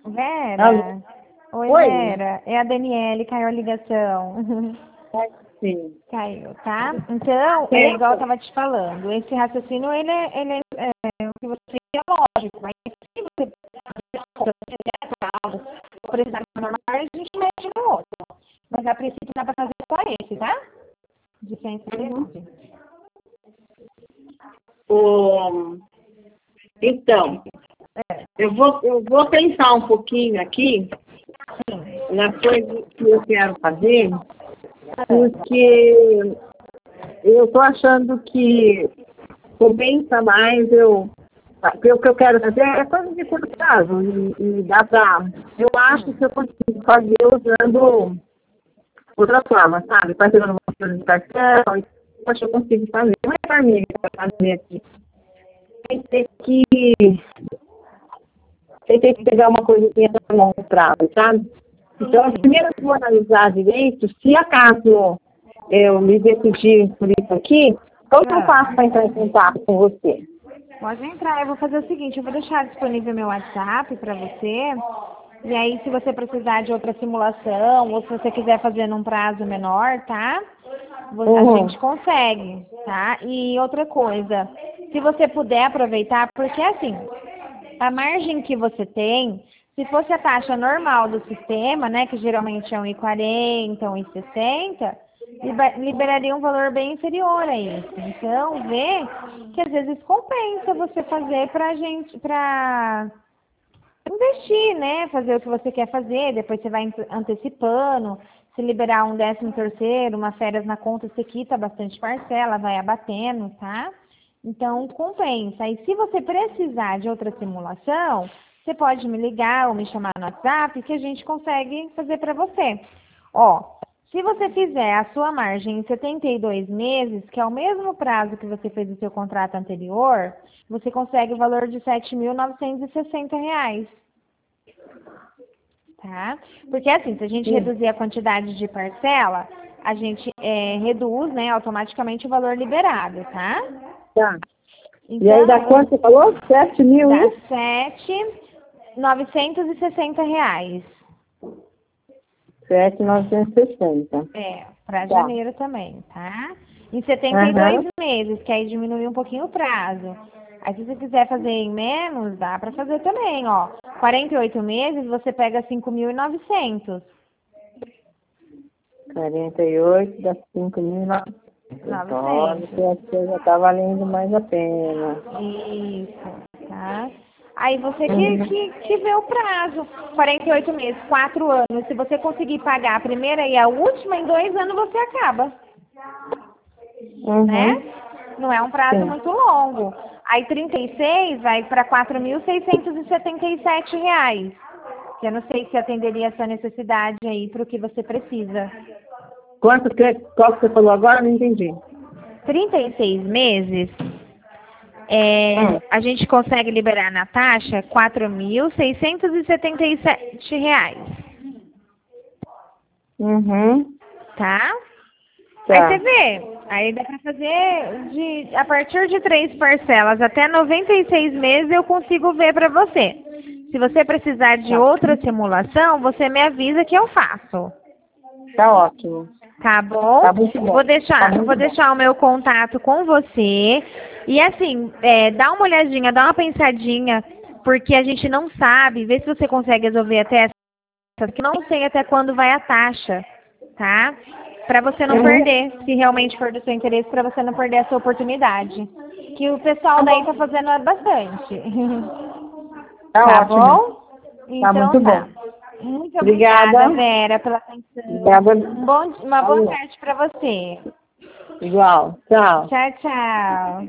Alô? Vera? Oi, Oi? Vera. É a Daniele, caiu a ligação. Sim. Caiu, tá? Então, igual eu tava te falando, esse raciocínio, é o que você é lógico, mas se você precisar de normal, a gente mexe no outro. Mas a princípio dá pra fazer só esse, tá? De sensibilidade. O... Então, eu vou pensar um pouquinho aqui na coisa que eu quero fazer, porque eu estou achando que compensa mais porque o que eu quero fazer é coisa de curto prazo e dá para. Eu acho que eu consigo fazer usando outra forma, sabe? Fazendo uma coisa de cartão, eu acho que eu consigo fazer. Não é para mim para fazer aqui. Tem que, tem que pegar uma coisinha para longo prazo, sabe? Então, primeiro eu vou analisar direito, se acaso eu me decidir por isso aqui, como que eu faço para entrar em contato com você? Pode entrar, eu vou fazer o seguinte, eu vou deixar disponível meu WhatsApp para você, e aí se você precisar de outra simulação, ou se você quiser fazer num prazo menor, tá? A gente consegue, tá? E outra coisa, se você puder aproveitar, porque assim, a margem que você tem, se fosse a taxa normal do sistema, né, que geralmente é 1,40, 1,60, liberaria um valor bem inferior a isso. Então, vê que às vezes compensa você fazer para investir, né, fazer o que você quer fazer, depois você vai antecipando, se liberar um 13º, uma férias na conta, você quita bastante parcela, vai abatendo, tá? Então, compensa. E se você precisar de outra simulação, você pode me ligar ou me chamar no WhatsApp que a gente consegue fazer para você. Ó, se você fizer a sua margem em 72 meses, que é o mesmo prazo que você fez o seu contrato anterior, você consegue o valor de R$ 7.960. Tá? Porque assim, se a gente reduzir a quantidade de parcela, a gente reduz, né, automaticamente o valor liberado, tá? Tá. Então, E aí dá quanto você falou? 7 mil dá e? R$ 7.960. 7.960. Para Tá. janeiro também, tá? Em 72 Aham. meses, que aí diminui um pouquinho o prazo. Aí se você quiser fazer em menos, dá para fazer também, ó. 48 meses, você pega 5.900. 48 dá 5.900. Olha, 900. que acho que já tá valendo mais a pena. Isso, tá? Aí você Uhum. que vê o prazo. 48 meses, 4 anos. Se você conseguir pagar a primeira e a última, em 2 anos você acaba, né? Uhum. Não é um prazo Sim. muito longo. Aí 36 vai para R$ 4.677. Que eu não sei se atenderia essa necessidade aí para o que você precisa. Qual que você falou agora? Não entendi. 36 meses, a gente consegue liberar na taxa R$ 4.677, Uhum. tá? Aí você Tá. vê, aí dá para fazer a partir de 3 parcelas até 96 meses eu consigo ver para você. Se você precisar de Tá. outra simulação, você me avisa que eu faço. Tá ótimo. Tá bom? Tá muito bom. Tá Vou muito bom. deixar o meu contato com você. E assim, dá uma olhadinha, dá uma pensadinha, porque a gente não sabe, vê se você consegue resolver até essa, que não sei até quando vai a taxa, tá? Para você não Uhum. perder, se realmente for do seu interesse, para você não perder essa oportunidade. Que o pessoal Tá daí bom. tá fazendo bastante. Tá Tá ótimo. bom? Tá Então muito tá. bom. Muito obrigada, Obrigada. Vera, pela atenção. Obrigada. Uma boa Falou. tarde para você. Igual. Tchau. Tchau, tchau.